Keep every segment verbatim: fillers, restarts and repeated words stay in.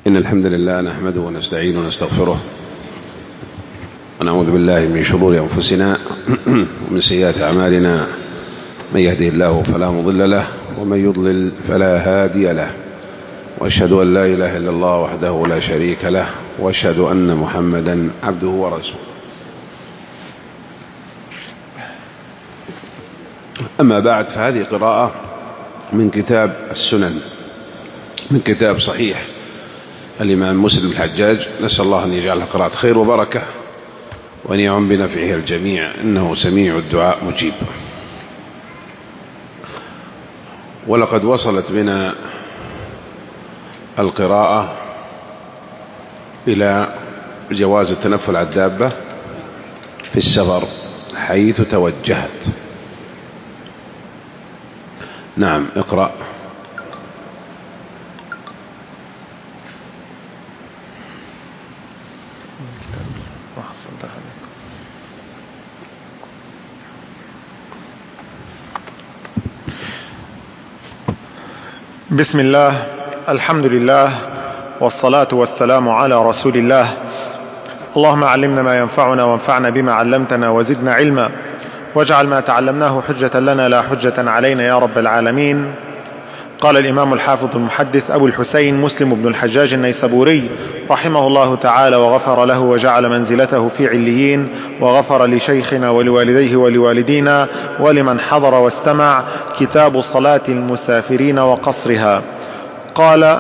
إن الحمد لله نحمده ونستعينه ونستغفره ونعوذ بالله من شرور أنفسنا ومن سيئات أعمالنا. من يهده الله فلا مضل له ومن يضلل فلا هادي له، وأشهد أن لا إله إلا الله وحده لا شريك له، وأشهد أن محمدا عبده ورسوله. أما بعد، فهذه قراءة من كتاب السنن، من كتاب صحيح الإمام مسلم الحجاج. نسأل الله أن يجعلها قراءة خير وبركة وأن يعم بنفعه الجميع، إنه سميع الدعاء مجيب. ولقد وصلت بنا القراءة إلى جواز التنفل على الدابة في السفر حيث توجهت. نعم، اقرأ. بسم الله، الحمد لله، والصلاة والسلام على رسول الله. اللهم علمنا ما ينفعنا وانفعنا بما علمتنا وزدنا علما، واجعل ما تعلمناه حجة لنا لا حجة علينا يا رب العالمين. قال الإمام الحافظ المحدث أبو الحسين مسلم بن الحجاج النيسابوري رحمه الله تعالى وغفر له وجعل منزلته في عليين، وغفر لشيخنا ولوالديه ولوالدينا ولمن حضر واستمع. كتاب صلاة المسافرين وقصرها. قال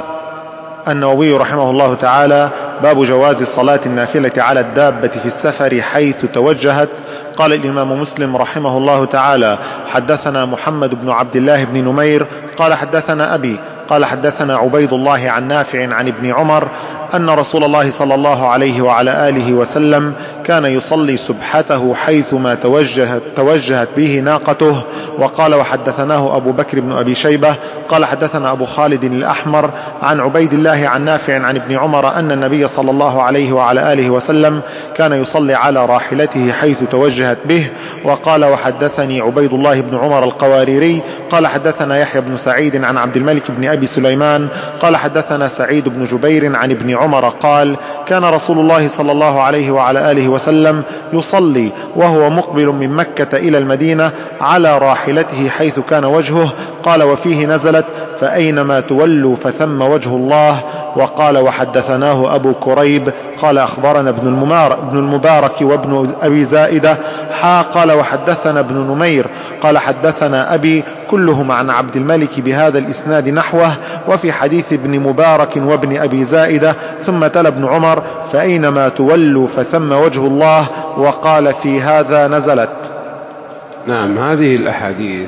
النووي رحمه الله تعالى: باب جواز صلاة النافلة على الدابة في السفر حيث توجهت. قال الإمام مسلم رحمه الله تعالى: حدثنا محمد بن عبد الله بن نمير قال حدثنا أبي قال حدثنا عبيد الله عن نافع عن ابن عمر أن رسول الله صلى الله عليه وعلى آله وسلم كان يصلي سبحته حيثما توجهت, توجهت به ناقته. وقال وحدثناه أبو بكر بن أبي شيبة قال حدثنا أبو خالد الأحمر عن عبيد الله عن نافع عن ابن عمر أن النبي صلى الله عليه وعلى آله وسلم كان يصلي على راحلته حيث توجهت به. وقال وحدثني عبيد الله بن عمر القواريري قال حدثنا يحيى بن سعيد عن عبد الملك بن أبي سليمان قال حدثنا سعيد بن جبير عن ابن عمر قال: كان رسول الله صلى الله عليه وعلى آله وسلم يصلي وهو مقبل من مكة إلى المدينة على راحلته حيث كان وجهه. قال وفيه نزلت: فأينما تولوا فثم وجه الله. وقال وحدثناه أبو كريب قال أخبرنا ابن المبارك وابن أبي زائدة حا قال وحدثنا ابن نمير قال حدثنا أبي، كلهم عن عبد الملك بهذا الإسناد نحوه. وفي حديث ابن مبارك وابن أبي زائدة ثم تلا ابن عمر: فأينما تولوا فثم وجه الله. وقال في هذا نزلت. نعم، هذه الأحاديث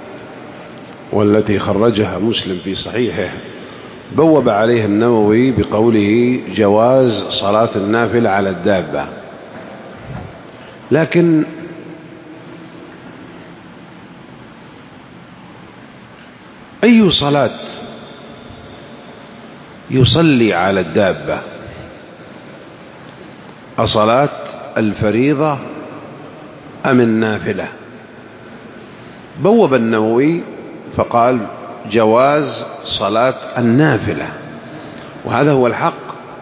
والتي خرجها مسلم في صحيحه بوب عليها النووي بقوله جواز صلاة النافلة على الدابة. لكن أي صلاة يصلي على الدابة؟ أصلاة الفريضة أم النافلة؟ بوب النووي فقال جواز صلاة النافلة، وهذا هو الحق،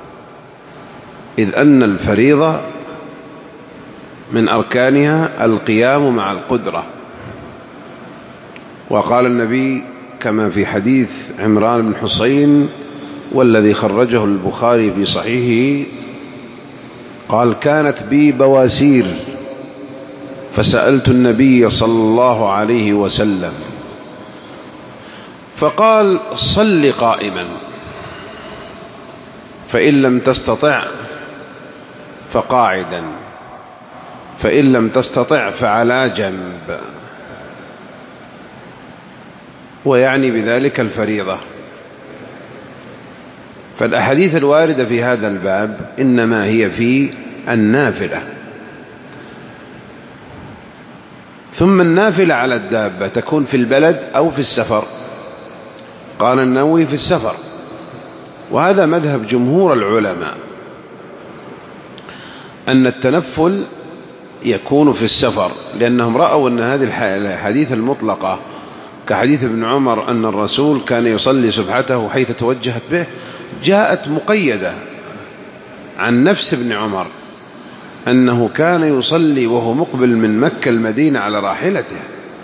إذ أن الفريضة من أركانها القيام مع القدرة. وقال النبي كما في حديث عمران بن حسين والذي خرجه البخاري في صحيحه قال: كانت بي بواسير فسألت النبي صلى الله عليه وسلم فقال: صل قائما، فإن لم تستطع فقاعدا، فإن لم تستطع فعلى جنب. ويعني بذلك الفريضة. فالأحاديث الواردة في هذا الباب إنما هي في النافلة. ثم النافلة على الدابة تكون في البلد أو في السفر. قال النووي في السفر، وهذا مذهب جمهور العلماء أن التنفل يكون في السفر، لأنهم رأوا أن هذه الحديث المطلقة كحديث ابن عمر أن الرسول كان يصلي سبحته حيث توجهت به جاءت مقيدة عن نفس ابن عمر أنه كان يصلي وهو مقبل من مكة المدينة على راحلته،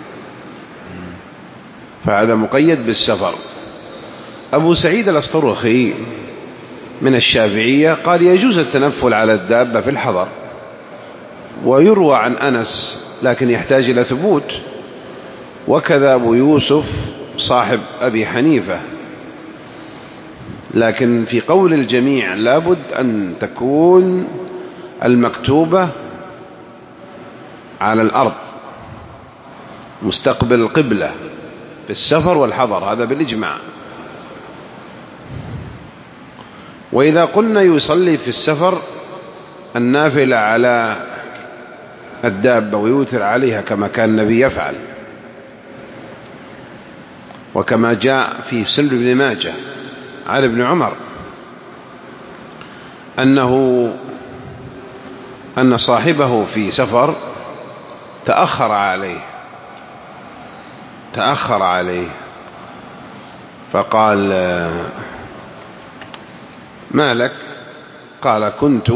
فهذا مقيد بالسفر. أبو سعيد الأسطرخي من الشافعية قال يجوز التنفل على الدابة في الحضر، ويروى عن أنس لكن يحتاج إلى ثبوت، وكذا أبو يوسف صاحب أبي حنيفة. لكن في قول الجميع لابد أن تكون المكتوبة على الأرض مستقبل القبلة في السفر والحضر، هذا بالإجماع. وإذا قلنا يصلي في السفر النافلة على الدابة ويوتر عليها كما كان النبي يفعل، وكما جاء في سنن ابن ماجه عن ابن عمر أنه أن صاحبه في سفر تأخر عليه تأخر عليه فقال ما لك؟ قال كنت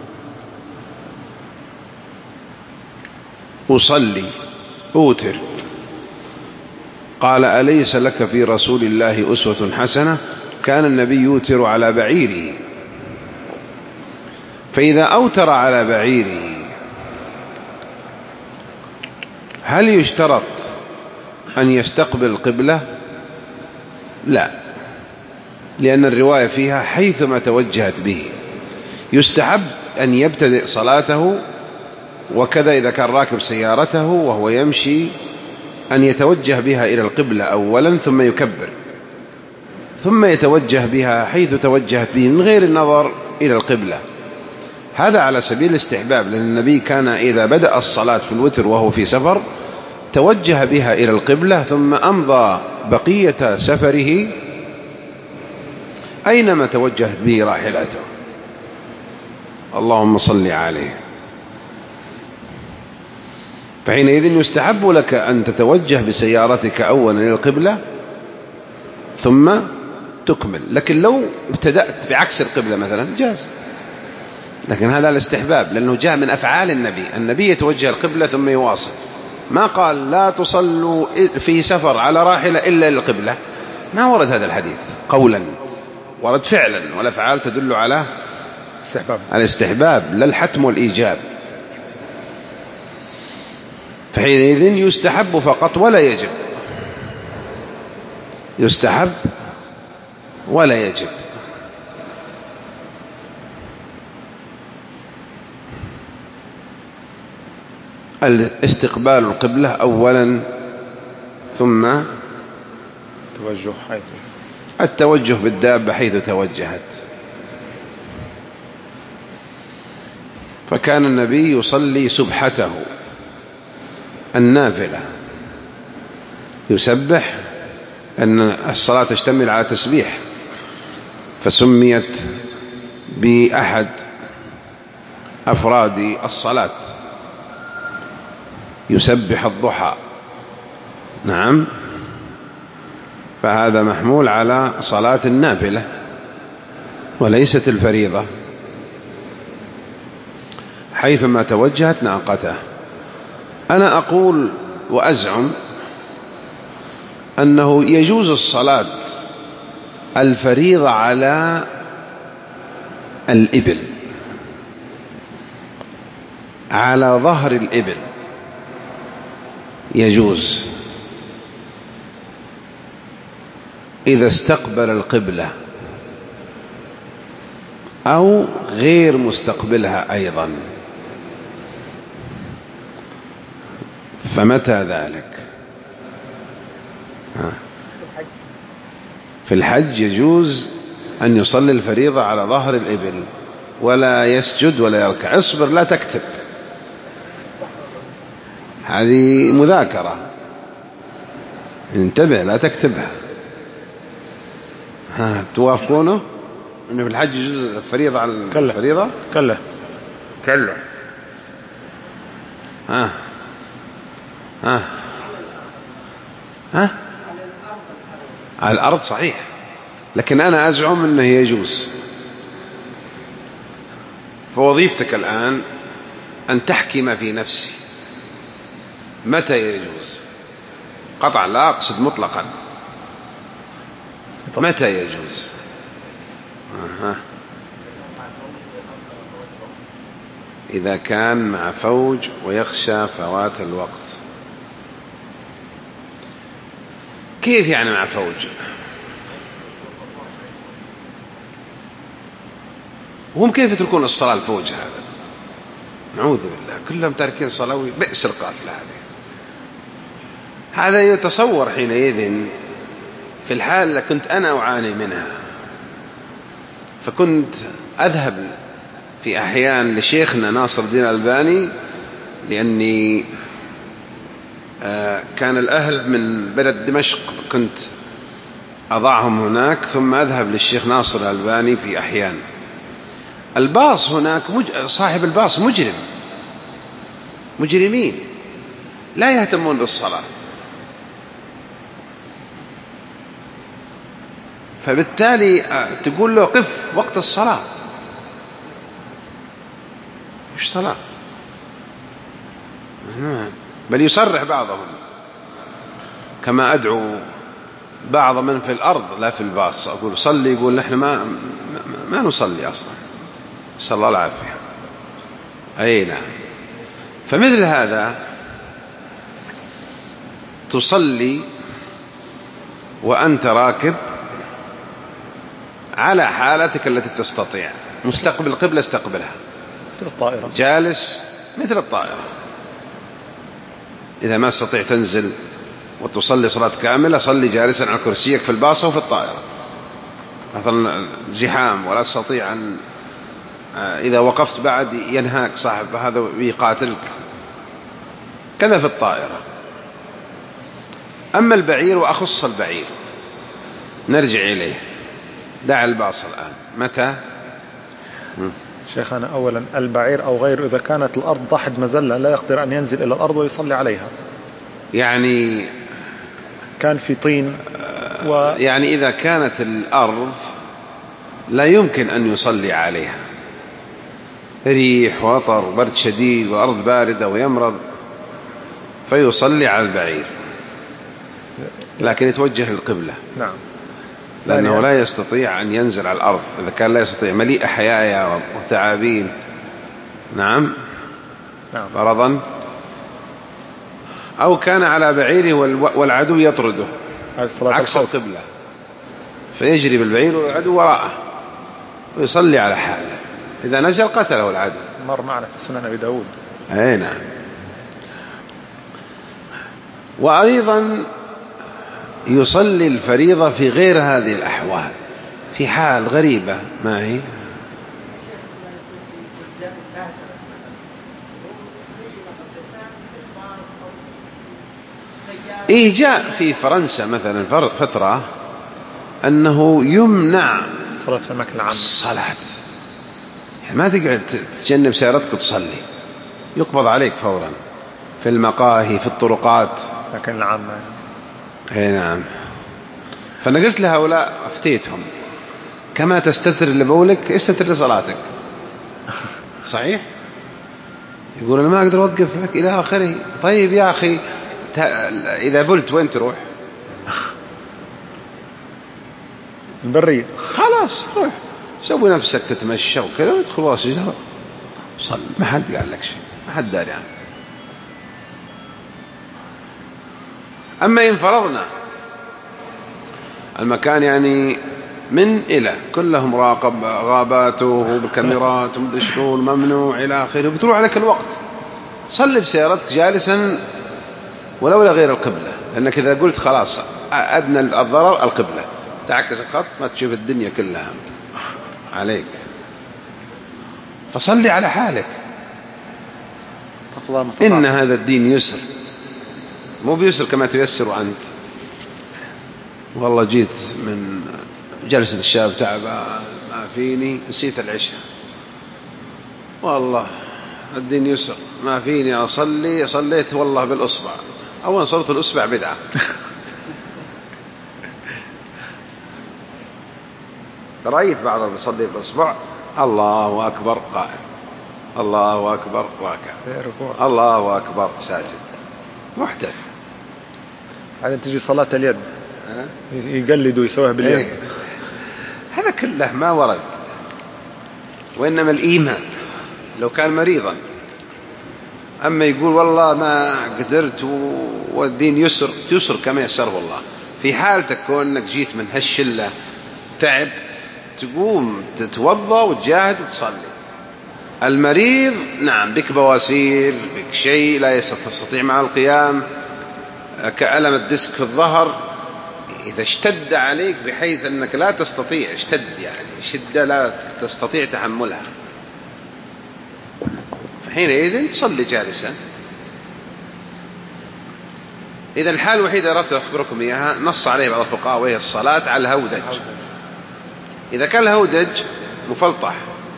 أصلي أوتر. قال أليس لك في رسول الله أسوة حسنة؟ كان النبي يوتر على بعيره، فإذا أوتر على بعيره هل يشترط أن يستقبل القبلة؟ لا، لأن الرواية فيها حيثما توجهت به. يستحب أن يبتدئ صلاته، وكذا إذا كان راكب سيارته وهو يمشي أن يتوجه بها إلى القبلة أولا ثم يكبر، ثم يتوجه بها حيث توجهت به من غير النظر إلى القبلة. هذا على سبيل الاستحباب، لأن النبي كان إذا بدأ الصلاة في الوتر وهو في سفر توجه بها إلى القبلة، ثم أمضى بقية سفره أينما توجهت به راحلته. اللهم صل عليه. فحينئذ يستحب لك أن تتوجه بسيارتك أولا إلى القبلة ثم تكمل. لكن لو ابتدأت بعكس القبلة مثلا جاز، لكن هذا الاستحباب لأنه جاء من أفعال النبي. النبي يتوجه القبلة ثم يواصل، ما قال لا تصلوا في سفر على راحلة إلا للقبلة، ما ورد هذا الحديث قولا، ورد فعلا، والأفعال تدل على الاستحباب لا الحتم والإيجاب. فحينئذ يستحب فقط ولا يجب، يستحب ولا يجب. الاستقبال القبلة أولا، ثم توجه حيث التوجه بالدابة حيث توجهت. فكان النبي يصلي سبحته النافلة يسبح، أن الصلاة تشتمل على تسبيح فسميت بأحد أفراد الصلاة، يسبح الضحى. نعم، فهذا محمول على صلاة النافلة وليست الفريضة. حيثما توجهت ناقته. أنا أقول وأزعم أنه يجوز الصلاة الفريضة على الإبل، على ظهر الإبل يجوز إذا استقبل القبلة أو غير مستقبلها أيضا. فمتى ذلك؟ في الحج يجوز أن يصلي الفريضة على ظهر الإبل ولا يسجد ولا يركع. اصبر لا تكتب، هذه مذاكرة، انتبه لا تكتبها. ها توافقونه أنه في الحج يجوز الفريضة على الفريضة؟ كلا كلا ها ها ها على الأرض صحيح، لكن أنا أزعم أنه يجوز. فوظيفتك الآن أن تحكي ما في نفسي متى يجوز، قطعا لا أقصد مطلقا، متى يجوز. أه. إذا كان مع فوج ويخشى فوات الوقت. كيف يعني مع فوج؟ وهم كيف يتركون الصلاة الفوج هذا؟ نعوذ بالله، كلهم تاركين صلاة، بئس القاتل هذه. هذا يتصور حينئذ في الحال اللي كنت أنا أعاني منها، فكنت أذهب في أحيان لشيخنا ناصر الدين الألباني، لأني كان الأهل من بلد دمشق، كنت أضعهم هناك ثم أذهب للشيخ ناصر الألباني في أحيان. الباص هناك مج... صاحب الباص مجرم، مجرمين لا يهتمون بالصلاة، فبالتالي تقول له قف وقت الصلاة، مش صلاة. بل يصرح بعضهم، كما أدعو بعض من في الأرض لا في الباص، أقول صلي، يقول نحن ما, ما نصلي أصلا، صلى الله العافية. أي نعم. فمثل هذا تصلي وأنت راكب على حالتك التي تستطيع، مستقبل القبلة استقبلها، مثل الطائرة، جالس مثل الطائرة. إذا ما استطيع تنزل وتصلي صلاة كاملة، صلي جالسا على كرسيك في الباصة وفي الطائرة. مثلا زحام ولا تستطيع أن إذا وقفت بعد ينهاك صاحب هذا ويقاتلك، كذا في الطائرة. أما البعير، وأخص البعير، نرجع إليه، دع الباص الآن. متى؟ شيخنا أولا البعير أو غيره إذا كانت الأرض ضحد مزلة لا يقدر أن ينزل إلى الأرض ويصلي عليها، يعني كان في طين و... يعني إذا كانت الأرض لا يمكن أن يصلي عليها، ريح وطر برد شديد وأرض باردة ويمرض، فيصلي على البعير، لكن يتوجه للقبلة. نعم. لأنه لا يستطيع أن ينزل على الأرض، إذا كان لا يستطيع، مليء حيايا وثعابين. نعم. نعم. فرضا أو كان على بعيره والعدو يطرده عكس القبلة، فيجري بالبعير والعدو وراءه ويصلي على حاله، إذا نزل قتله العدو. مر معنا في سنن أبي داود. أي نعم. وأيضا يصلي الفريضة في غير هذه الأحوال، في حال غريبة. ما هي؟ إيه، جاء في فرنسا مثلا فترة أنه يمنع الصلاة في المكان العام، الصلاة، يعني ما تقعد تجنب سيارتك وتصلي، يقبض عليك فورا في المقاهي، في الطرقات، لكن العام. اي نعم. فأنا قلت لهؤلاء أفتيتهم، كما تستتر لبولك استتر لصلاتك. صحيح. يقول أنا ما أقدر أوقف لك إلى آخره. طيب يا أخي، إذا بلت وين تروح؟ البرية. خلاص روح سوي نفسك تتمشى وكذا وادخل ورا شجرة صل، ما حد قال لك شيء، ما حد داري عنه. أما إن فرضنا المكان يعني من إلى كله مراقب، غاباته بالكاميرات ومدري شلون، ممنوع إلى آخره، بتروح عليك الوقت، صلي بسيارتك جالسا ولو لا غير القبلة، لأنك إذا قلت خلاص أدنى الضرر القبلة، تعكس الخط ما تشوف الدنيا كلها عليك، فصلي على حالك. إن هذا الدين يسر، مو بيسر كما تيسر أنت. والله جيت من جلسة الشاب تعبان ما فيني، نسيت العشاء، والله الدين يسر ما فيني أصلي، صليت والله بالأصبع، أولا صلت الأصبع بدعة. رأيت بعضهم يصلي بالإصبع الله أكبر قائم، الله أكبر راكع، الله أكبر ساجد، محدث. هذا تجي صلاة اليد يقلدوا يسويها باليد. إيه؟ هذا كله ما ورد، وإنما الإيمان لو كان مريضا. أما يقول والله ما قدرت والدين يسر، يسر كما يسره الله. في حال تكون أنك جيت من هالشلة تعب، تقوم تتوضأ وتجاهد وتصلي. المريض نعم بك بواسير، بك شيء لا يستطيع مع القيام، كألم الديسك في الظهر، إذا اشتد عليك بحيث أنك لا تستطيع، اشتد يعني شدة لا تستطيع تحملها، فحينئذ تصلي جالسا. إذا الحال الوحيدة أردت أخبركم إياها نص عليه بعض الفقهاء، وهي الصلاة على الهودج. إذا كان الهودج مفلطح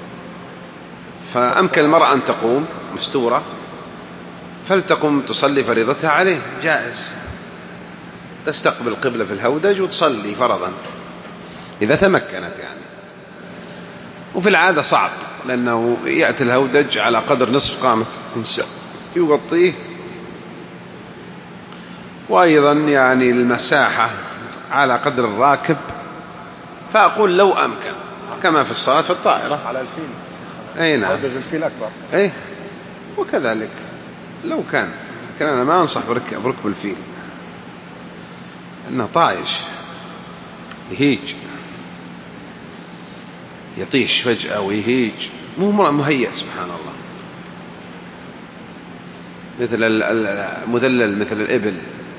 فأمكن المرأة أن تقوم مستورة، فلتقم تصلي فريضتها عليه، جائز، تستقبل القبلة في الهودج وتصلي فرضا إذا تمكنت يعني. وفي العادة صعب، لأنه يأتي الهودج على قدر نصف قامة إنسان يغطيه، وأيضا يعني المساحة على قدر الراكب. فأقول لو أمكن كما في الصلاة في الطائرة على الفيل. أي نعم، هودج الفيل أكبر. أي وكذلك لو كان، لكن أنا ما أنصح بركب, بركب الفيل، إنه طايش يهيج، يطيش فجأة ويهيج، مو مهيأ سبحان الله، مثل المذلل، مثل الإبل،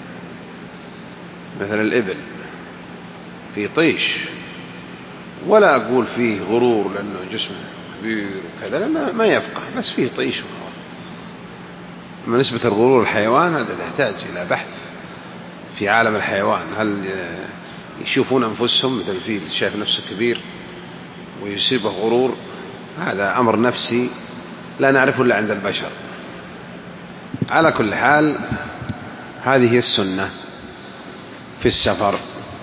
مثل الإبل في طيش. ولا أقول فيه غرور لأنه جسمه كبير وكذا، لأنه ما يفقه، بس فيه طيش وخلاص. أما نسبة الغرور الحيوان هذا تحتاج إلى بحث في عالم الحيوان، هل يشوفون أنفسهم مثل الفيل شايف نفسه كبير ويصيبه غرور؟ هذا أمر نفسي لا نعرفه إلا عند البشر. على كل حال هذه السنة في السفر،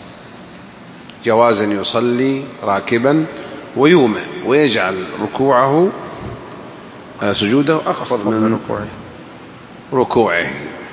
جواز أن يصلي راكبا ويومئ ويجعل ركوعه سجوده أخفض من ركوعه, ركوعه.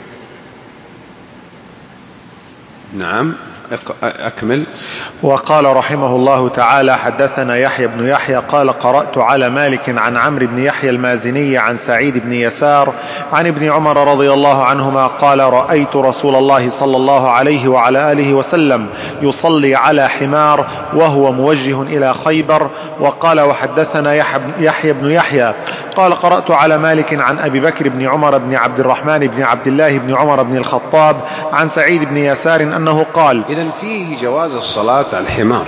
نعم أكمل. وقال رحمه الله تعالى: حدثنا يحيى بن يحيى قال: قرأت على مالك عن عمرو بن يحيى المازني عن سعيد بن يسار عن ابن عمر رضي الله عنهما قال: رأيت رسول الله صلى الله عليه وعلى آله وسلم يصلي على حمار وهو موجه إلى خيبر. وقال: وحدثنا يحيى بن يحيى قال: قرأت على مالك عن أبي بكر بن عمر بن عبد الرحمن بن عبد الله بن عمر بن الخطاب عن سعيد بن يسار أنه قال. إذن فيه جواز الصلاة على الحمار.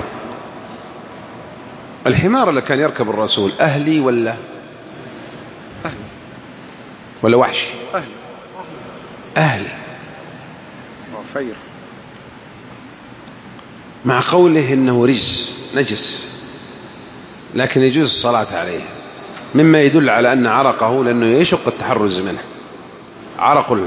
الحمار اللي كان يركب الرسول أهلي ولا أهلي ولا وحشي؟ أهلي أهلي فير، مع قوله إنه رجس نجس، لكن يجوز الصلاة عليه، مما يدل على أن عرقه، لأنه يشق التحرز منه، عرق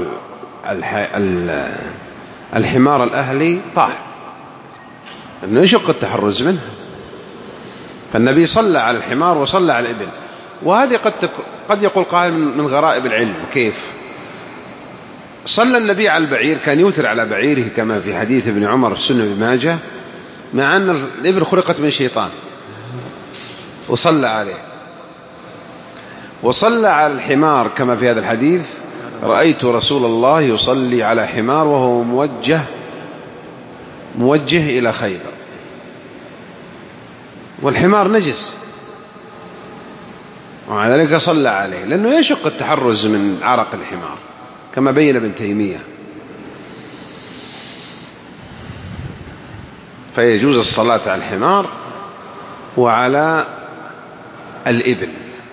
الحمار الأهلي طاهر، لأنه يشق التحرز منه. فالنبي صلى على الحمار وصلى على الإبل. وهذه قد, تك... قد يقول قائل من غرائب العلم، كيف صلى النبي على البعير؟ كان يوتر على بعيره كما في حديث ابن عمر في سنة ابن ماجه، مع أن الإبل خلقت من شيطان، وصلى عليه. وصلى على الحمار كما في هذا الحديث: رأيت رسول الله يصلي على حمار وهو موجه موجه إلى خيبر. والحمار نجس، ومع ذلك صلى عليه، لأنه يشق التحرز من عرق الحمار كما بين ابن تيمية. فيجوز الصلاة على الحمار وعلى الإبل.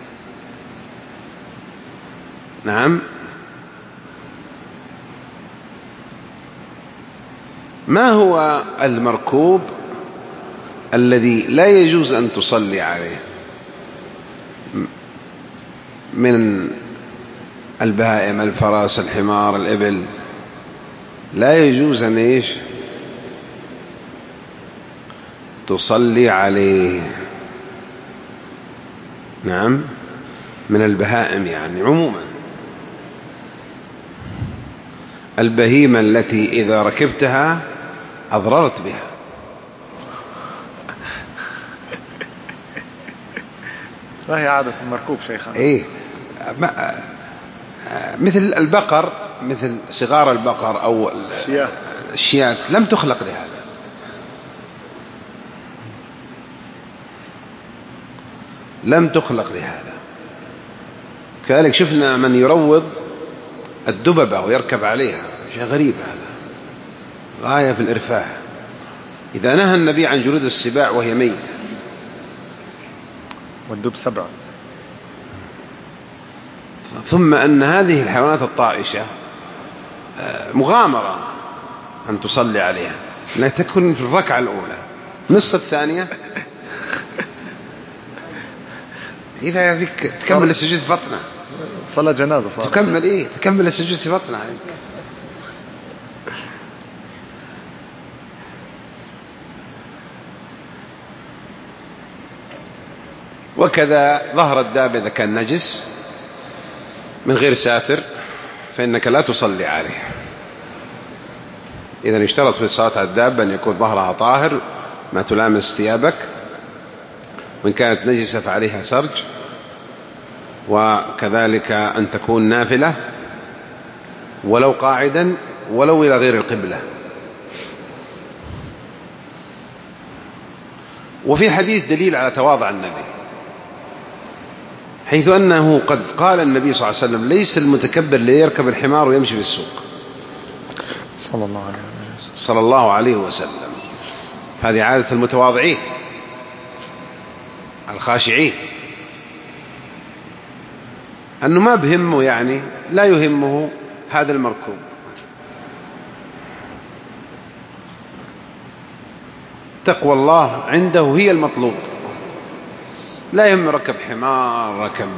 نعم. ما هو المركوب الذي لا يجوز أن تصلي عليه من البهائم؟ الفرس، الحمار، الإبل، لا يجوز أن إيش تصلي عليه. نعم، من البهائم يعني عموما، البهيمة التي إذا ركبتها أضررت بها. ما هي عادة المركوب شيخنا؟ إيه، مثل البقر، مثل صغار البقر أو الشيات لم تخلق لهذا. لم تخلق لهذا. كذلك شفنا من يروض الدببة ويركب عليها، شيء غريب هذا، غاية في الإرفاه. إذا نهى النبي عن جلود السباع وهي ميتة. والدب سبع. ثم أن هذه الحيوانات الطائشة مغامرة أن تصلي عليها، لا تكن في الركعة الأولى، نصف الثانية إذا فيك تكمل السجود في بطنها. صلاة جنازة صار. تكمل إيه تكمل السجود في بطنها. وكذا ظهر الدابة إذا كان نجس من غير ساتر فإنك لا تصلي عليه. إذا اشترط في الصلاة على الدابة أن يكون ظهرها طاهر ما تلامس ثيابك، وإن كانت نجسة فعليها سرج، وكذلك أن تكون نافلة ولو قاعدا ولو إلى غير القبلة. وفي الحديث دليل على تواضع النبي، حيث أنه قد قال النبي صلى الله عليه وسلم: ليس المتكبر ليركب الحمار ويمشي في السوق، صلى الله عليه وسلم. صلى الله عليه وسلم. هذه عادة المتواضعين الخاشعين، أنه ما بهمه، يعني لا يهمه هذا المركوب. تقوى الله عنده هي المطلوب، لا يهم ركب حمار، ركب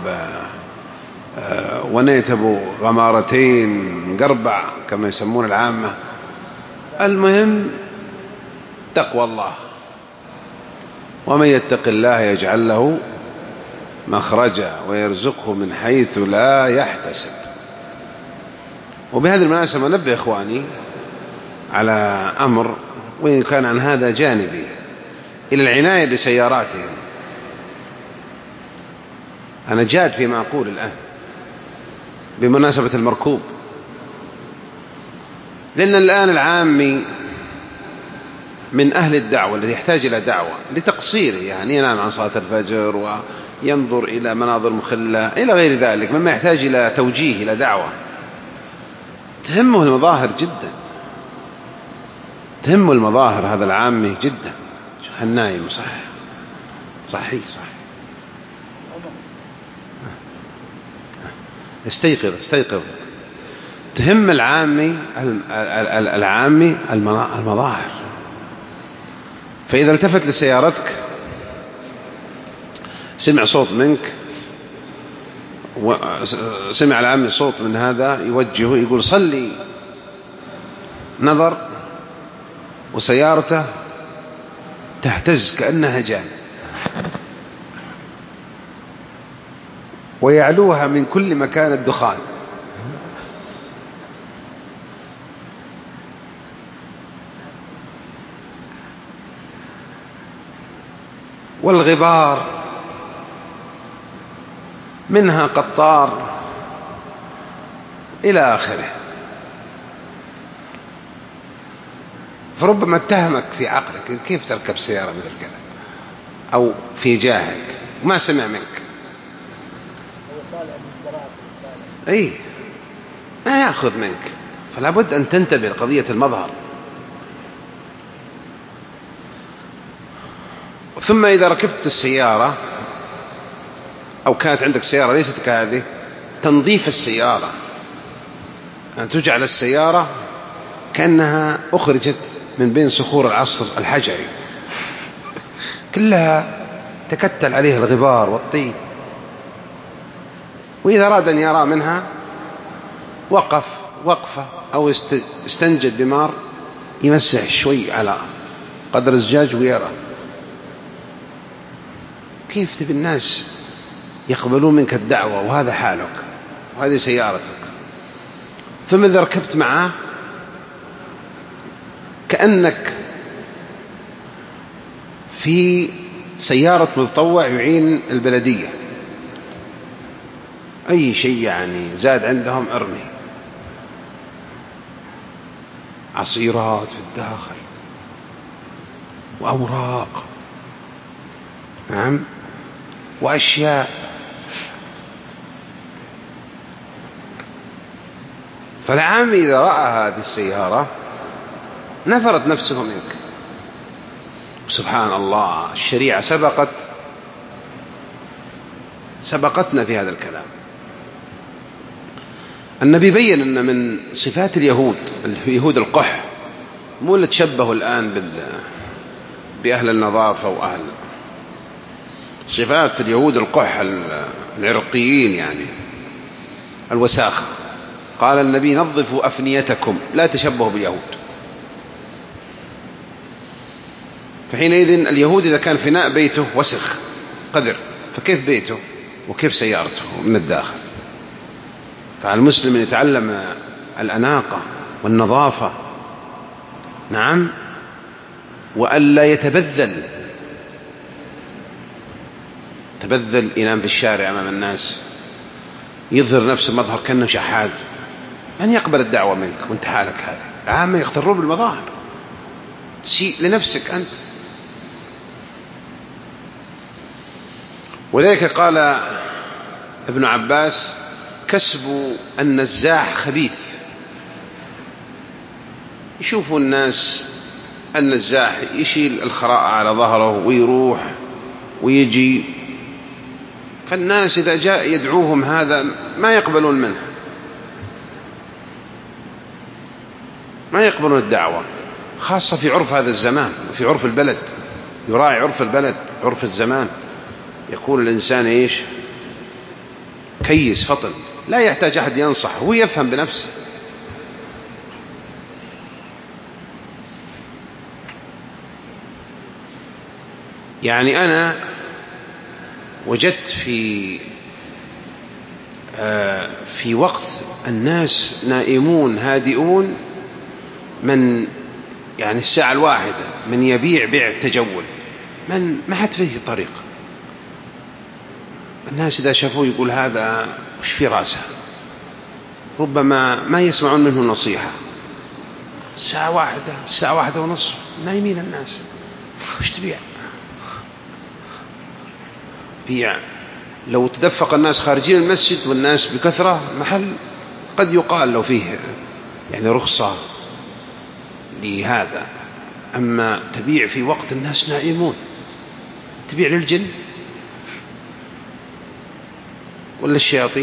ونيت أبو غمارتين، قربع كما يسمون العامة، المهم تقوى الله. ومن يتق الله يجعل له مخرجا ويرزقه من حيث لا يحتسب. وبهذه المناسبة نبه إخواني على أمر، وإن كان عن هذا جانبي، إلى العناية بسياراتهم. أنا جاد فيما أقول الآن بمناسبة المركوب، لأن الآن العامي من أهل الدعوة الذي يحتاج إلى دعوة لتقصيره، يعني ينام عن صلاة الفجر وينظر إلى مناظر مخلة إلى غير ذلك مما يحتاج إلى توجيه، إلى دعوة. تهمه المظاهر جدا، تهمه المظاهر هذا العامي جدا. النايم صح صحيح صح استيقظ استيقظ تهم العامي العامي المظاهر. فإذا التفت لسيارتك سمع صوت منك، سمع العامي صوت من هذا يوجهه يقول صلي، نظر وسيارته تهتز كأنها جان، ويعلوها من كل مكان الدخان، والغبار منها قطار إلى آخره. فربما اتهمك في عقلك كيف تركب سيارة مثل كذا، أو في جاهك وما سمع منك. أي ما يأخذ منك، فلا بد أن تنتبه لقضية المظهر. ثم إذا ركبت السيارة أو كانت عندك سيارة ليست كهذه، تنظيف السيارة، أن تجعل السيارة كأنها أخرجت من بين صخور العصر الحجري، كلها تكتل عليها الغبار والطين. وإذا أراد أن يرى منها وقف وقفة أو استنجد بمار، يمسح شوي على قدر الزجاج ويرى. كيف تبي الناس يقبلون منك الدعوة وهذا حالك وهذه سيارتك؟ ثم إذا ركبت معه كأنك في سيارة متطوع يعين البلدية، أي شيء يعني زاد عندهم ارمي، عصيرات في الداخل وأوراق، نعم، وأشياء. فالعام إذا رأى هذه السيارة نفرت نفسه منك. سبحان الله، الشريعة سبقت سبقتنا في هذا الكلام. النبي بين أن من صفات اليهود اليهود القح، مو اللي تشبهوا الآن بال... بأهل النظافة وأهل صفات اليهود القح العرقيين، يعني الوساخ. قال النبي نظفوا أفنيتكم لا تشبهوا باليهود. فحينئذ اليهود إذا كان فناء بيته وسخ قذر، فكيف بيته وكيف سيارته من الداخل؟ فعلى المسلم أن يتعلم الأناقة والنظافة، نعم، وألا يتبذل تبذل ينام في الشارع أمام الناس، يظهر نفسه مظهر كأنه شحاذ. من يقبل الدعوة منك وانت حالك هذا؟ عامة يغترون بالمظاهر، تسيء لنفسك أنت. وذلك قال ابن عباس كسب النزاح خبيث. يشوفوا الناس النزاح يشيل الخراء على ظهره ويروح ويجي، فالناس إذا جاء يدعوهم هذا ما يقبلون منه، ما يقبلون الدعوة، خاصة في عرف هذا الزمان وفي عرف البلد. يراعي عرف البلد عرف الزمان. يكون الإنسان إيش؟ كيس فطن، لا يحتاج أحد ينصح، هو يفهم بنفسه. يعني أنا وجدت في آه في وقت الناس نائمون هادئون، من يعني الساعة الواحدة من يبيع بيع تجول، من ما حد فيه طريق. الناس إذا شافوه يقول هذا وش في راسه، ربما ما يسمعون منه نصيحة. ساعة واحدة ساعة واحدة ونصف نايمين الناس، وش تبيع؟ بيع. لو تدفق الناس خارجين المسجد والناس بكثرة، محل قد يقال لو فيه يعني رخصة لهذا. أما تبيع في وقت الناس نائمون، تبيع للجن ولا الشياطين؟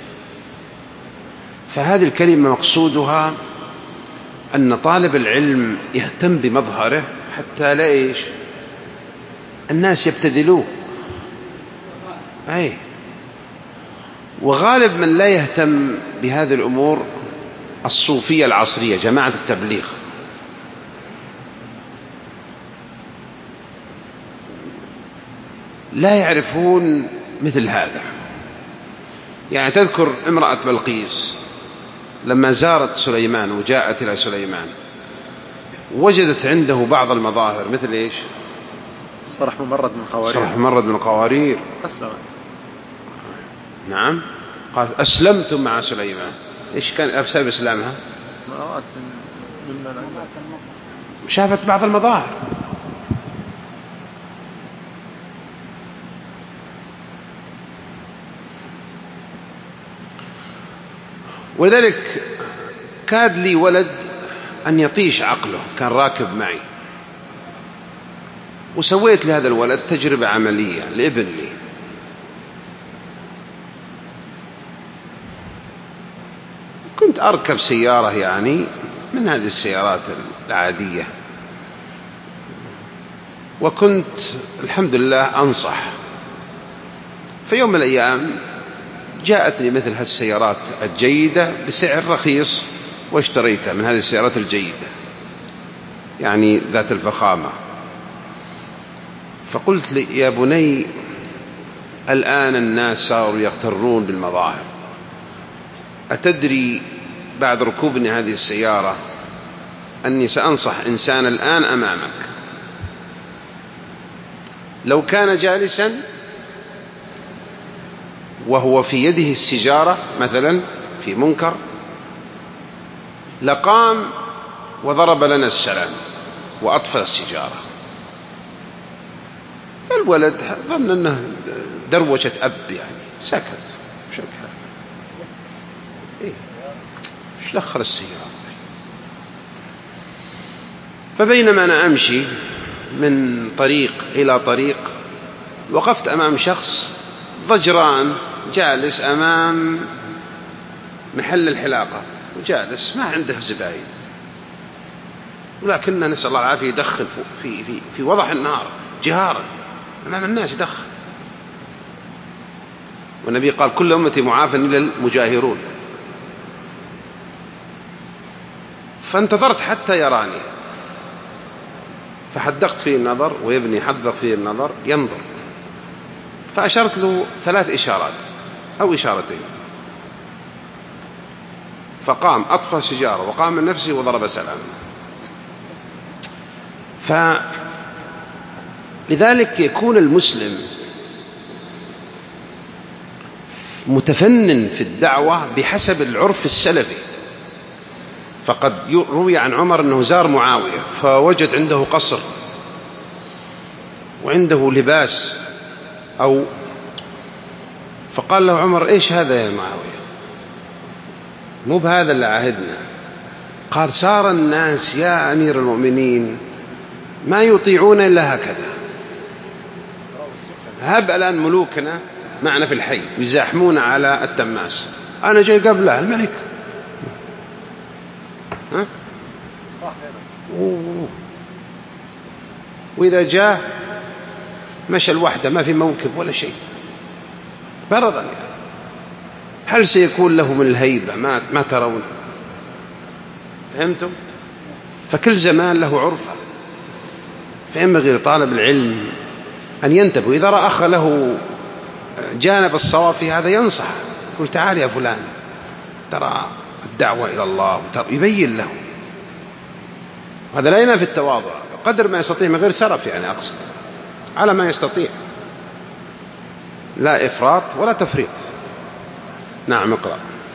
فهذه الكلمة مقصودها أن طالب العلم يهتم بمظهره حتى لا إيش الناس يبتذلوه. أي، وغالب من لا يهتم بهذه الأمور الصوفية العصرية، جماعة التبليغ. لا يعرفون مثل هذا. يعني تذكر امرأة بلقيس لما زارت سليمان وجاءت إلى سليمان، وجدت عنده بعض المظاهر مثل إيش؟ صرح ممرد من قوارير. صرح ممرد من قوارير. أسلم. نعم، قال أسلمت مع سليمان. إيش كان أسباب إسلامها؟ مرات من من شافت بعض المظاهر. ولذلك كاد لي ولد أن يطيش عقله، كان راكب معي، وسويت لهذا الولد تجربة عملية لابن لي. كنت أركب سيارة يعني من هذه السيارات العادية، وكنت الحمد لله أنصح. في يوم من الأيام جاءتني مثل هذه السيارات الجيدة بسعر رخيص، واشتريتها من هذه السيارات الجيدة يعني ذات الفخامة. فقلت لي يا بني الآن الناس صاروا يغترون بالمظاهر. أتدري بعد ركوبني هذه السيارة أني سأنصح إنسان الآن أمامك لو كان جالسا وهو في يده السجارة مثلا في منكر لقام وضرب لنا السلام وأطفأ السجارة، فالولد ظن أنه دروشة أب يعني سكت. شو الكلام؟ إيه إيش دخل السيارة؟ فبينما أنا أمشي من طريق إلى طريق وقفت أمام شخص ضجران جالس أمام محل الحلاقة وجالس ما عنده زباين، ولكنه نسأل الله العافية يدخل في, في, في وضح النهار جهارا أمام الناس يدخل، والنبي قال كل أمتي معافى إلا المجاهرون. فانتظرت حتى يراني فحدقت فيه النظر وابني حدق فيه النظر ينظر، فأشرت له ثلاث إشارات أو إشارتين فقام أطفأ سجارة وقام من نفسه وضرب سلام. فلذلك يكون المسلم متفنن في الدعوة بحسب العرف السلفي. فقد روي عن عمر أنه زار معاوية فوجد عنده قصر وعنده لباس أو فقال له عمر إيش هذا يا معاوية؟ مو بهذا اللي عاهدنا. قال صار الناس يا أمير المؤمنين ما يطيعون إلا هكذا. هب الآن ملوكنا معنا في الحي يزاحمون على التماس، أنا جاي قبله الملك ها؟ أوه. وإذا جاء مشى الوحدة ما في موكب ولا شيء برضا يعني. هل سيكون له من الهيبة ما, ما ترون؟ فهمتم؟ فكل زمان له عرفه، فينبغي لطالب العلم أن ينتبه إذا رأى أخ له جانب الصواب في هذا ينصح، يقول تعال يا فلان ترى الدعوة إلى الله، يبين له. هذا لا ينافي التواضع قدر ما يستطيع من غير سرف، يعني أقصد على ما يستطيع، لا إفراط ولا تفريط. نعم اقرأ.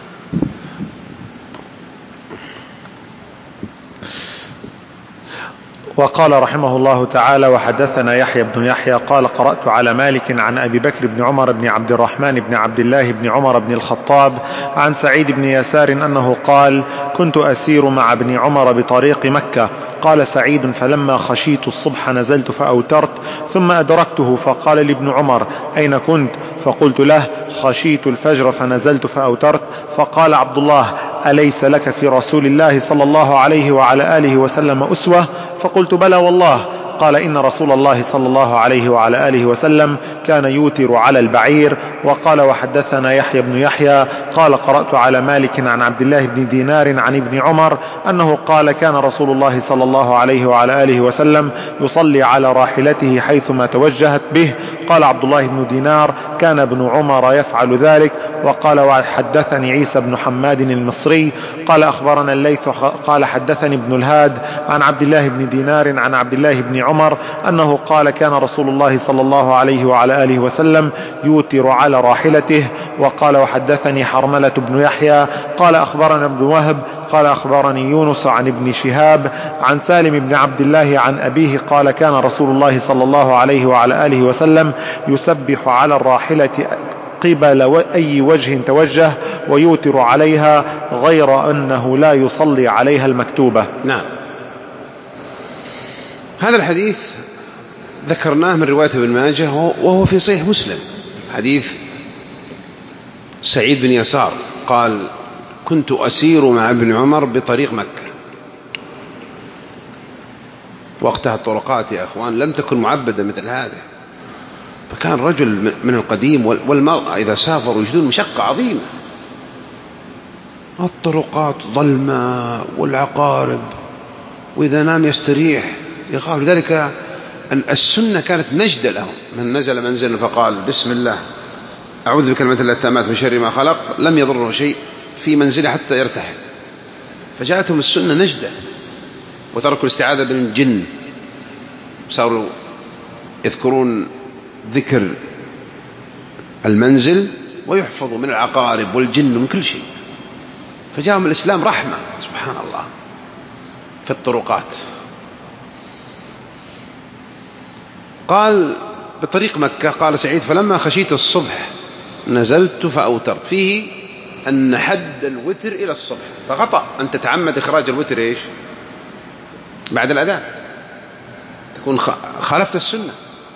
وقال رحمه الله تعالى: وحدثنا يحيى بن يحيى قال قرأت على مالك عن أبي بكر بن عمر بن عبد الرحمن بن عبد الله بن عمر بن الخطاب عن سعيد بن يسار أنه قال: كنت أسير مع ابن عمر بطريق مكة. قال سعيد: فلما خشيت الصبح نزلت فأوترت ثم أدركته فقال لابن عمر: أين كنت؟ فقلت له: خشيت الفجر فنزلت فأوترت. فقال عبد الله: أليس لك في رسول الله صلى الله عليه وعلى آله وسلم أسوة؟ فقلت: بلى والله. قال: إن رسول الله صلى الله عليه وعلى آله وسلم كان يوتر على البعير. وقال: وحدثنا يحيى بن يحيى قال قرأت على مالك عن عبد الله بن دينار عن ابن عمر أنه قال: كان رسول الله صلى الله عليه وعلى آله وسلم يصلي على راحلته حيثما توجهت به. قال عبد الله بن دينار: كان ابن عمر يفعل ذلك. وقال: وحدثني عيسى بن حماد المصري قال أخبرنا الليث قال حدثني ابن الهاد عن عبد الله بن دينار عن عبد الله بن عمر أنه قال: كان رسول الله صلى الله عليه وعلى آله وسلم يوتر على راحلته. وقال: وحدثني حرملة بن يحيى قال أخبرنا ابن وهب قال أخبرني يونس عن ابن شهاب عن سالم بن عبد الله عن أبيه قال: كان رسول الله صلى الله عليه وعلى آله وسلم يسبح على الراحلة قبل أي وجه توجه ويوتر عليها، غير أنه لا يصلي عليها المكتوبة. نعم. هذا الحديث ذكرناه من رواية ابن ماجه وهو في صحيح مسلم، حديث سعيد بن يسار قال: كنت أسير مع ابن عمر بطريق مكة. وقتها الطرقات يا أخوان لم تكن معبدة مثل هذا، فكان رجل من القديم والمرأة إذا سافروا يجدون مشقة عظيمة، الطرقات ظلمة والعقارب، وإذا نام يستريح يخاف. لذلك السنة كانت نجدة لهم، من نزل منزلا فقال بسم الله أعوذ بكلمات الله التامات من شر ما خلق، لم يضره شيء في منزله حتى يرتحل. فجاءتهم السنة نجدة وتركوا الاستعاذة بالجن، صاروا يذكرون ذكر المنزل ويحفظوا من العقارب والجن ومن كل شيء. فجاءهم الإسلام رحمة سبحان الله في الطرقات. قال بطريق مكة، قال سعيد فلما خشيت الصبح نزلت فأوترت. فيه أن حد الوتر إلى الصبح، فخطأ أن تتعمد إخراج الوتر إيش بعد الأذان، تكون خالفت السنة.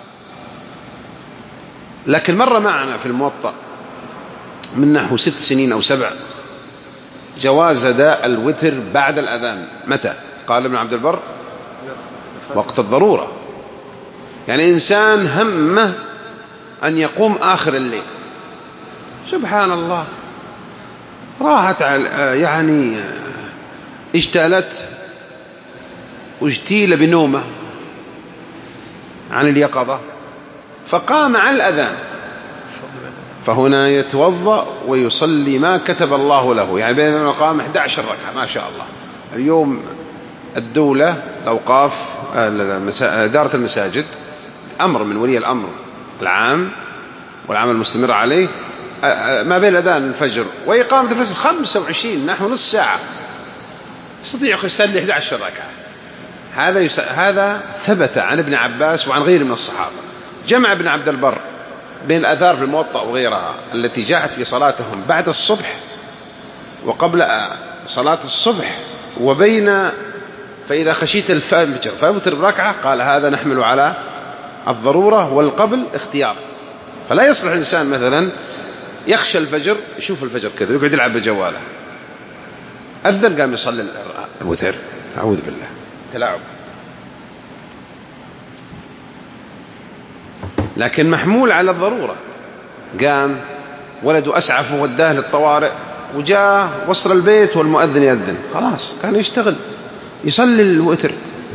لكن مر معنا في الموطأ من نحو ست سنين أو سبع جواز أداء الوتر بعد الأذان. متى؟ قال ابن عبد البر وقت الضرورة، يعني إنسان همه أن يقوم آخر الليل، سبحان الله، راحت يعني اجتالت واجتيل بنومه عن اليقظة، فقام على الأذان، فهنا يتوضأ ويصلي ما كتب الله له. يعني بين المقام إحدى عشرة ركعة ما شاء الله. اليوم الدولة الأوقاف إدارة المساجد أمر من ولي الأمر العام والعمل المستمر عليه ما بين أذان الفجر وإقامة الفجر خمسة وعشرين نحو نص ساعة يستطيع يصلي إحدى عشرة ركعة. هذا يس... هذا ثبت عن ابن عباس وعن غيره من الصحابة. جمع ابن عبد البر بين الآثار في الموطأ وغيرها التي جاءت في صلاتهم بعد الصبح وقبل صلاة الصبح، وبين فإذا خشيت الفجر فأوتر بركعة، قال هذا نحمل على الضرورة والقبل اختيار. فلا يصلح الإنسان مثلا يخشى الفجر، يشوف الفجر كذا يقعد يلعب بجواله، أذن قام يصلي الوتر، أعوذ بالله، تلاعب. لكن محمول على الضرورة، قام ولده أسعفه وداه للطوارئ وجاء وصل البيت والمؤذن يأذن، خلاص كان يشتغل يصلي الوتر.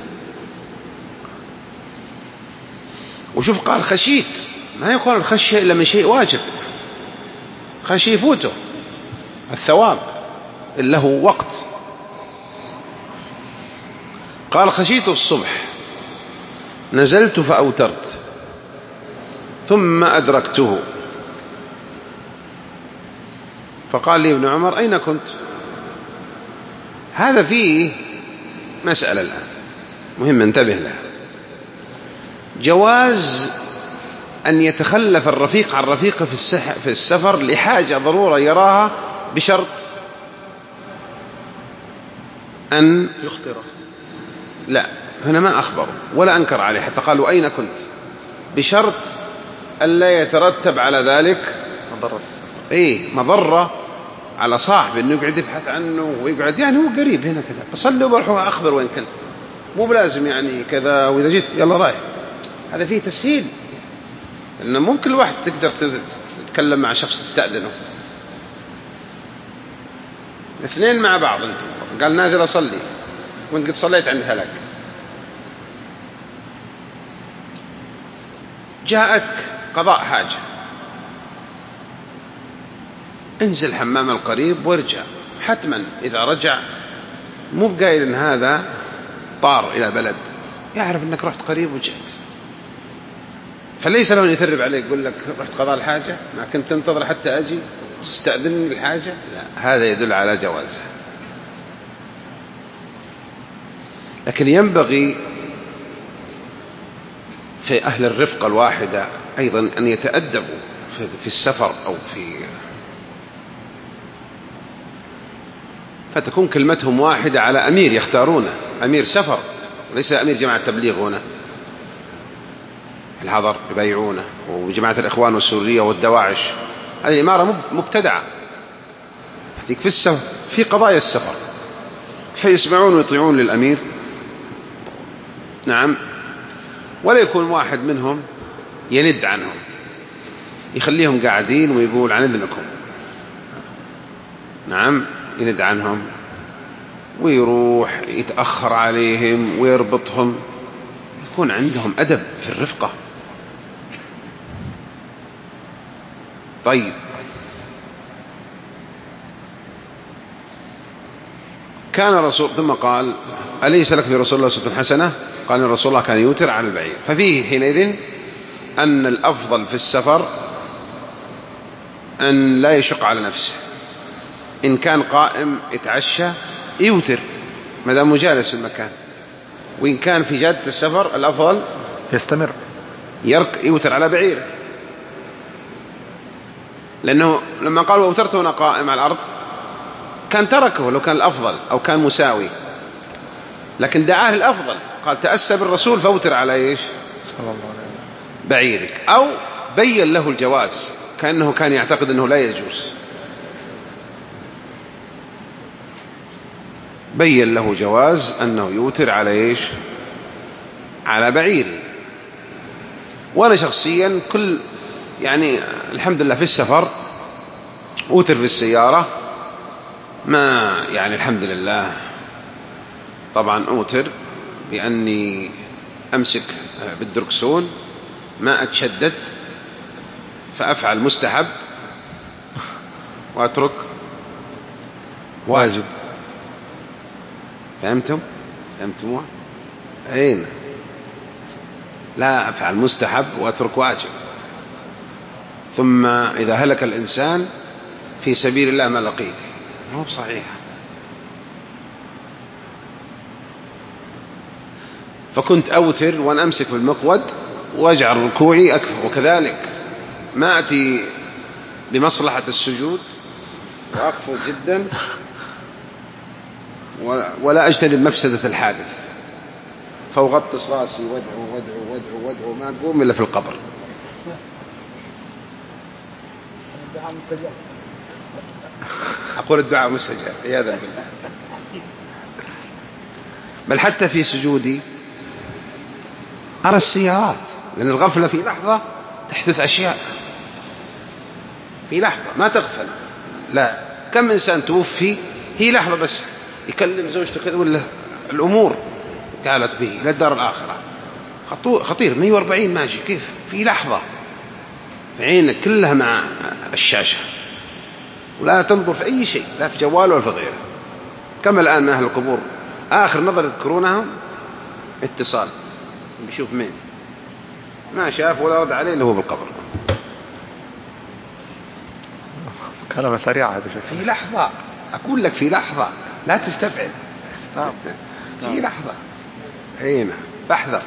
وشوف قال خشيت، ما يقول الخشية إلا من شيء واجب، خشي يفوته الثواب إلا له وقت. قال خشيت الصبح نزلت فأوترت ثم أدركته، فقال لي ابن عمر أين كنت؟ هذا فيه مسألة الآن مهم انتبه لها. جواز أن يتخلف الرفيق عن رفيقه في السفر لحاجة ضرورة يراها، بشرط أن يخطر. لا، هنا ما أخبره ولا أنكر عليه، حتى قالوا أين كنت، بشرط ألا يترتب على ذلك مضرة في السفر. إيه مضرة على صاحب إنه يقعد يبحث عنه ويقعد، يعني هو قريب هنا كذا بصلي وبروح أخبر وين كنت، مو بلازم يعني كذا وإذا جيت يلا رايح. هذا فيه تسهيل، لأنه ممكن الواحد تقدر تتكلم مع شخص تستأذنه اثنين مع بعض، أنت قال نازل أصلي وانت قد صليت عند هلاك، جاءتك قضاء حاجة، انزل حمام القريب وارجع. حتما إذا رجع مو بقايل إن هذا طار إلى بلد، يعرف أنك رحت قريب وجئت، فليس له أن يثرب عليك يقول لك رحت قضاء الحاجة ما كنت تنتظر حتى أجي تستأذنني الحاجة، لا، هذا يدل على جوازها. لكن ينبغي في أهل الرفقة الواحدة أيضا أن يتأدبوا في السفر أو في فتكون كلمتهم واحدة على أمير يختارونه، أمير سفر وليس أمير جماعة تبليغ هنا الحضر يبايعونه، وجماعة الإخوان والسورية والدواعش، هذه إمارة مبتدعة هذيك في السفر في قضايا السفر، فيسمعون ويطيعون للأمير. نعم، ولا يكون واحد منهم يند عنهم يخليهم قاعدين ويقول عن إذنكم، نعم، يند عنهم ويروح يتأخر عليهم ويربطهم، يكون عندهم أدب في الرفقة. طيب، كان الرسول ثم قال أليس لك في رسول الله أسوة حسنة؟ قال إن رسول الله كان يوتر على البعير. ففيه حينئذ أن الأفضل في السفر أن لا يشق على نفسه، إن كان قائم يتعشى يوتر ما دام مجالس في المكان، وإن كان في جادة السفر الأفضل يستمر يرك يوتر على بعيره، لأنه لما قال وأوترت هنا قائم على الأرض كان تركه لو كان الأفضل أو كان مساوي، لكن دعاه الأفضل، قال تأسى بالرسول فأوتر على إيش؟ صلى الله عليه وسلم بعيرك، أو بين له الجواز كأنه كان يعتقد أنه لا يجوز، بين له جواز أنه يوتر على إيش؟ على بعيره. وأنا شخصيا كل يعني الحمد لله في السفر أوتر في السيارة، ما يعني الحمد لله طبعا أوتر بأني أمسك بالدركسون ما أتشدد، فأفعل مستحب وأترك واجب. فهمتم؟ فهمتموه؟ أين لا أفعل مستحب وأترك واجب، ثم إذا هلك الإنسان في سبيل الله ما لقيته، مو بصحيح. فكنت أوتر وأن أمسك بالمقود وأجعل ركوعي أكثر، وكذلك ما أتي بمصلحة السجود وأخفض جدا ولا أجتنب مفسدة الحادث، فأغطس راسي وادعو وادعو وادعو وادعو ما أقوم إلا في القبر. أقول الدعاء مستجاب عياذا بالله. بل حتى في سجودي أرى السيارات، لأن الغفلة في لحظة تحدث أشياء، في لحظة ما تغفل. لا، كم إنسان توفي هي لحظة بس يكلم زوجته كذا ولا الأمور قالت به إلى الدار الآخرة، خطير. مية وأربعين ماشي كيف في لحظة، في عينك كلها مع الشاشة ولا تنظر في أي شيء، لا في جوال ولا في غيره. كما الآن من أهل القبور آخر نظر يذكرونها اتصال، بيشوف مين ما شاف ولا رد عليه اللي هو بالقبر. كلمة سريعة هذا شيء. في لحظة أقول لك، في لحظة لا تستبعد. نعم. في لحظة. اي نعم، بحذر.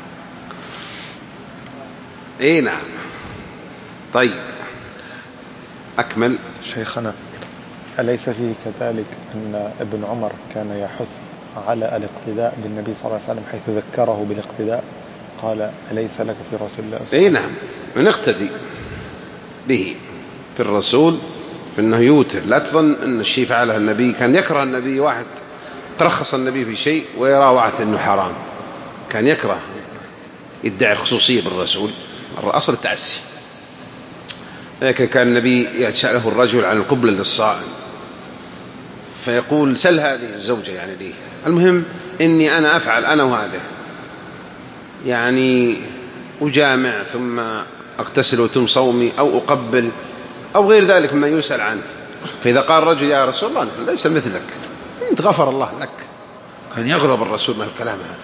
اي نعم. طيب أكمل. شيخنا، أليس فيه كذلك أن ابن عمر كان يحث على الاقتداء بالنبي صلى الله عليه وسلم حيث ذكره بالاقتداء؟ قال أليس لك في رسول الله؟ اي نعم، نقتدي به في الرسول في أنه يوتر. لا تظن أن الشيء فعله النبي، كان يكره النبي واحد ترخص النبي في شيء ويرى واحد أنه حرام، كان يكره يدعي الخصوصية بالرسول. الأصل التعسي، لكن كان النبي يسأله الرجل عن القبلة للصائم فيقول سل هذه الزوجة يعني ليه، المهم إني أنا أفعل أنا وهذا، يعني أجامع ثم أغتسل وتم صومي أو أقبل أو غير ذلك مما يسأل عنه. فإذا قال الرجل يا رسول الله نحن ليس مثلك، أنت غفر الله لك، كان يغضب الرسول من الكلام هذا.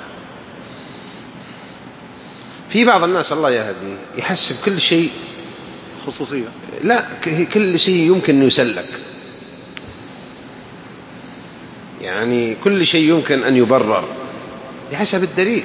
في بعض الناس الله يهدي يحسب كل شيء خصوصية، لا كل شيء يمكن أن يسلك، يعني كل شيء يمكن أن يبرر بحسب الدليل.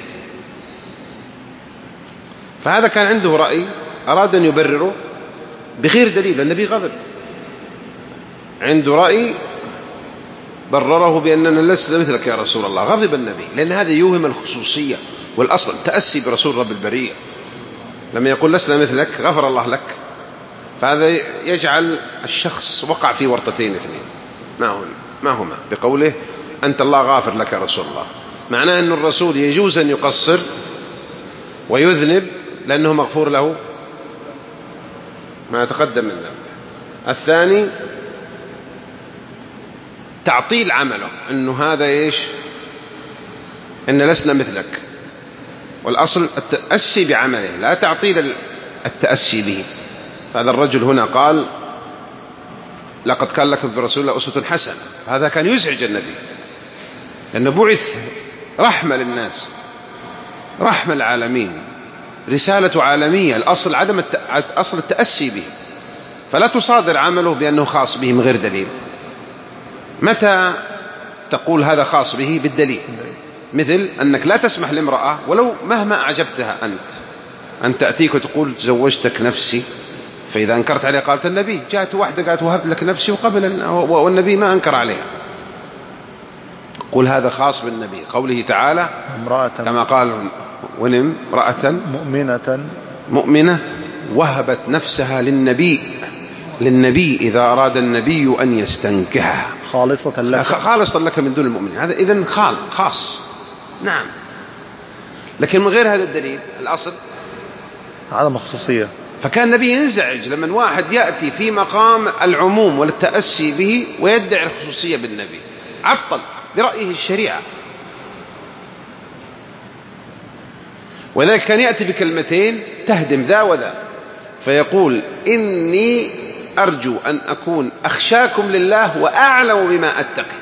فهذا كان عنده رأي أراد أن يبرره بغير دليل، النبي غضب، عنده رأي برره بأننا لسنا مثلك يا رسول الله، غضب النبي، لأن هذا يوهم الخصوصية. والأصل تأسي برسول رب البرية، لما يقول لسنا مثلك غفر الله لك، فهذا يجعل الشخص وقع في ورطتين اثنين ما هما ما هما بقوله أنت الله غافر لك يا رسول الله، معناه أن الرسول يجوز أن يقصر ويذنب لأنه مغفور له ما يتقدم من ذنبه. الثاني تعطيل عمله، أنه هذا إيش، أن لسنا مثلك، والأصل التأسي بعمله لا تعطيل التأسي به. هذا الرجل هنا قال لقد كان لكم في رسول الله أسوة حسنة. هذا كان يزعج النبي لأنه بعث رحمة للناس، رحمة العالمين، رسالة عالمية، الأصل عدم الت... أصل التأسي به، فلا تصادر عمله بأنه خاص به من غير دليل. متى تقول هذا خاص به؟ بالدليل. مثل أنك لا تسمح لامرأة ولو مهما أعجبتها أنت أن تأتيك وتقول تزوجتك نفسي، فإذا أنكرت عليه قالت النبي جاءت واحدة قالت وهبت لك نفسي وقبل، والنبي ما أنكر عليها. قل هذا خاص بالنبي. قوله تعالى كما قال ونم امرأة مؤمنة مؤمنة وهبت نفسها للنبي للنبي إذا أراد النبي أن يستنكحها خالصة لك خالصة لك من دون المؤمنين. هذا إذن خال خاص، نعم، لكن من غير هذا الدليل الأصل عدم خصوصية. فكان النبي ينزعج لما واحد يأتي في مقام العموم والتأسي به ويدعي الخصوصية بالنبي، عطل برأيه الشريعة. ولذلك كان يأتي بكلمتين تهدم ذا وذا، فيقول إني أرجو أن أكون أخشاكم لله وأعلم بما أتقي.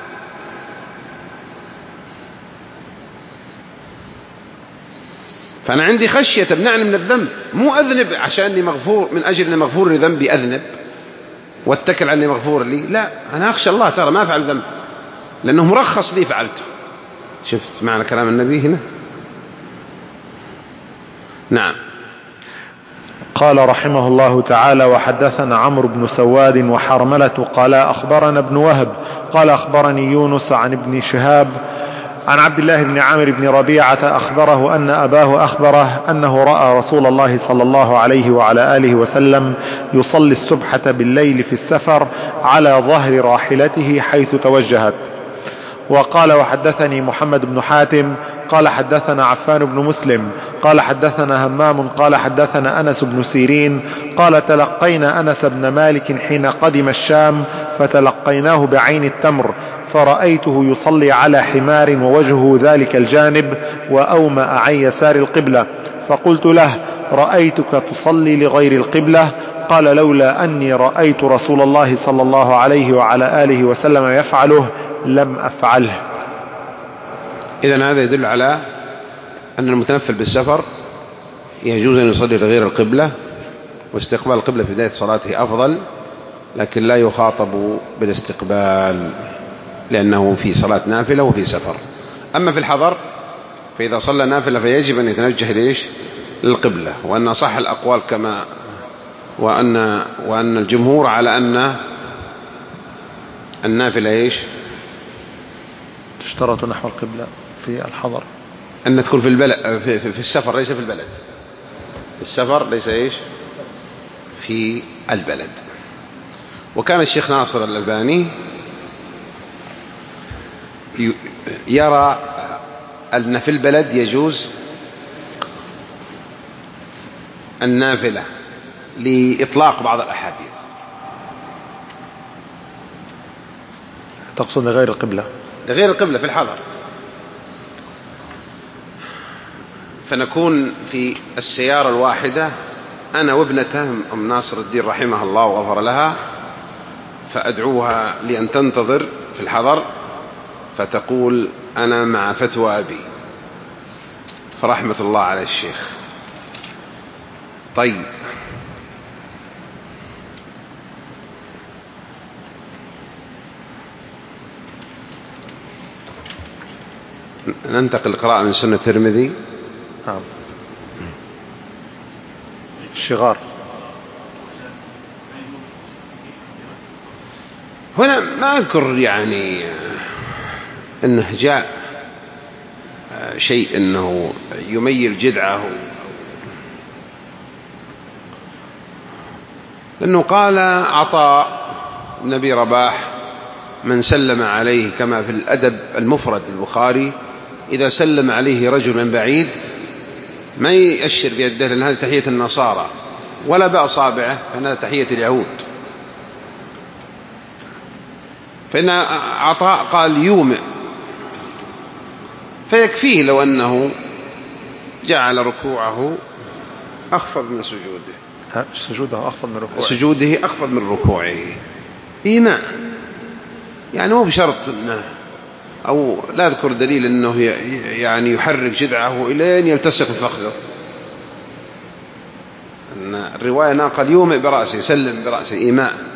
فأنا عندي خشية تمنعني من الذنب، مو أذنب عشاني مغفور من أجل أني مغفور لذنبي أذنب واتكل عني مغفور لي، لا، أنا أخشى الله ترى ما أفعل ذنب لأنه مرخص لي فعلته. شفت معنى كلام النبي هنا؟ نعم. قال رحمه الله تعالى: وحدثنا عمرو بن سواد وحرملة قال أخبرنا ابن وهب قال أخبرني يونس عن ابن شهاب عن عبد الله بن عامر بن ربيعة أخبره أن أباه أخبره أنه رأى رسول الله صلى الله عليه وعلى آله وسلم يصلي السبحة بالليل في السفر على ظهر راحلته حيث توجهت. وقال: وحدثني محمد بن حاتم قال حدثنا عفان بن مسلم قال حدثنا همام قال حدثنا أنس بن سيرين قال: تلقينا أنس بن مالك حين قدم الشام فتلقيناه بعين التمر، فرأيته يصلي على حمار ووجهه ذلك الجانب وأومأ عن يسار القبلة، فقلت له: رأيتك تصلي لغير القبلة؟ قال: لولا أني رأيت رسول الله صلى الله عليه وعلى آله وسلم يفعله لم أفعله. إذن هذا يدل على أن المتنفل بالسفر يجوز أن يصلي لغير القبلة، واستقبال القبلة في بداية صلاته أفضل، لكن لا يخاطب بالاستقبال لأنه في صلاة نافلة وفي سفر. أما في الحضر فإذا صلى نافلة فيجب أن يتنجه ليش للقبلة، وأن صح الأقوال كما وأن, وأن الجمهور على أن النافلة إيش تشترط نحو القبلة في الحضر، أن تكون في البلد في, في, في السفر ليس في البلد، في السفر ليس إيش في البلد. وكان الشيخ ناصر الألباني يرى أن في البلد يجوز النافلة لإطلاق بعض الأحاديث. تقصد لغير القبلة؟ لغير القبلة في الحضر، فنكون في السيارة الواحدة أنا وابنته أم ناصر الدين رحمه الله وغفر لها، فأدعوها لأن تنتظر في الحضر فتقول أنا مع فتوى أبي، فرحمة الله على الشيخ. طيب، ننتقل قراءة من سنة الترمذي. نعم. الشغار هنا ما أذكر يعني أنه جاء شيء أنه يميل جذعه، لأنه قال عطاء بن أبي رباح من سلم عليه كما في الأدب المفرد البخاري إذا سلم عليه رجل من بعيد ما يأشر بيده لأن هذه تحية النصارى، ولا بأصابعه فإنها تحية اليهود. فإن عطاء قال يومئ، فيكفيه لو أنه جعل ركوعه أخفض من سجوده. سجوده أخفض من ركوعه سجوده أخفض من ركوعه إيماء، يعني مو بشرط أنه، أو لا أذكر دليل أنه يعني يحرك جذعه إلين يلتصق بفخذه. الرواية ناقل يومئ برأسه، يسلم برأسه إيماء.